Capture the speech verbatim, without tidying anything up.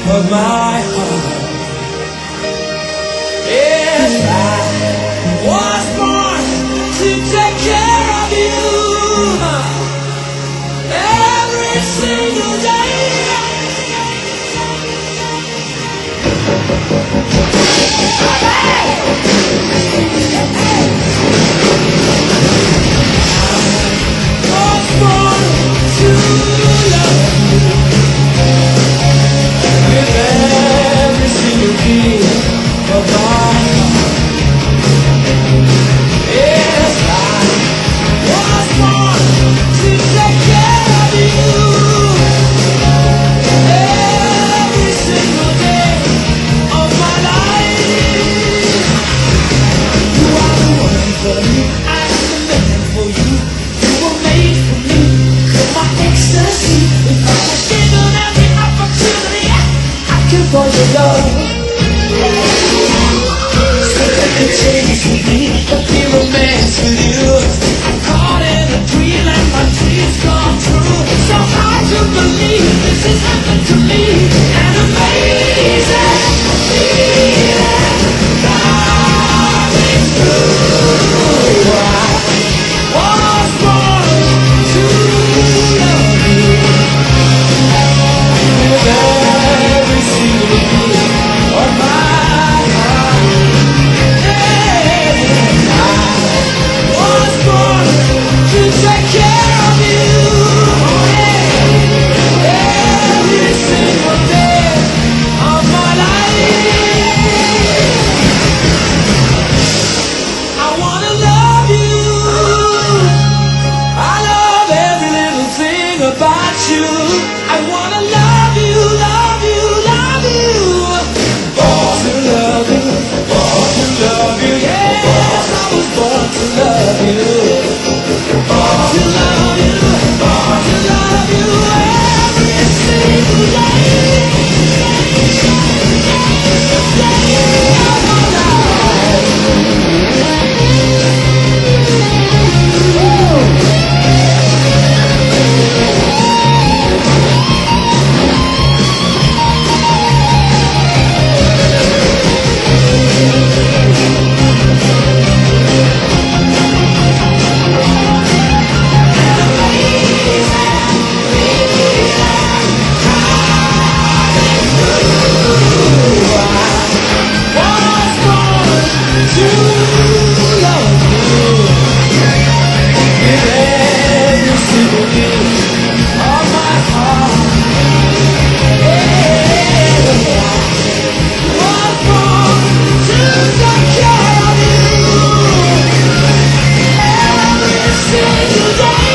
of my heart. Yes, I was born to take care of you every single day. I was born to love you with every single beat of my heart. Yes, I was born to take care of you every single day of my life. You are the one for me, I'm the man for you. You were made for me, you're my ecstasy. If I was given every opportunity, I could fall in love. So take a chance with me, a be romance with you. I'm caught in a dream and my dreams come true. So hard to believe this has happened to me. An amazing feeling, love is true. I was born to love you with every single beat of my heart. Yeah, I was born to take care of you. Yeah, every single day of my life. I wanna love you. I love every little thing about you. I wanna love you, love you, love you. Born to love you, born to love you. Yes, I was born to love you. Born to love you, born to love you every single day. Day of my life. Was born to love you with every single beat of my heart. Yeah, was born to take care of you every single day.